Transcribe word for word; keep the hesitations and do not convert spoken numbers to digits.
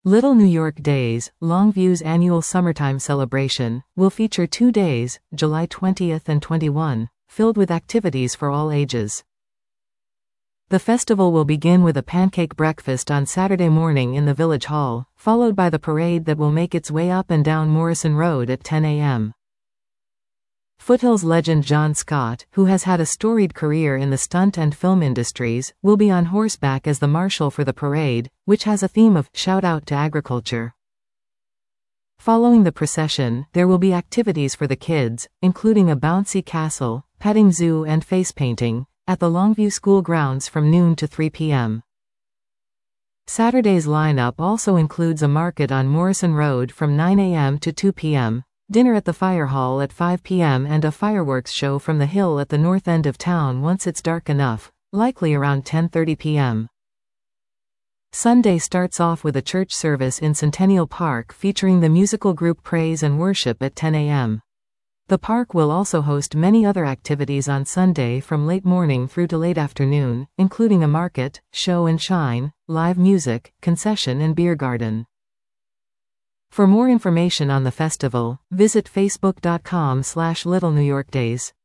Little New York Days, Longview's annual summertime celebration, will feature two days, July twentieth and twenty-first, filled with activities for all ages. The festival will begin with a pancake breakfast on Saturday morning in the Village Hall, followed by the parade that will make its way up and down Morrison Road at ten a m Foothills legend John Scott, who has had a storied career in the stunt and film industries, will be on horseback as the marshal for the parade, which has a theme of "Shout Out to Agriculture." Following the procession, there will be activities for the kids, including a bouncy castle, petting zoo and face painting, at the Longview School grounds from noon to three p m Saturday's lineup also includes a market on Morrison Road from nine a m to two p m, dinner at the Fire Hall at five p m and a fireworks show from the hill at the north end of town once it's dark enough, likely around ten thirty p m Sunday starts off with a church service in Centennial Park featuring the musical group Praise and Worship at ten a m The park will also host many other activities on Sunday from late morning through to late afternoon, including a market, show and shine, live music, concession and beer garden. For more information on the festival, visit facebook dot com slash Little New York Days.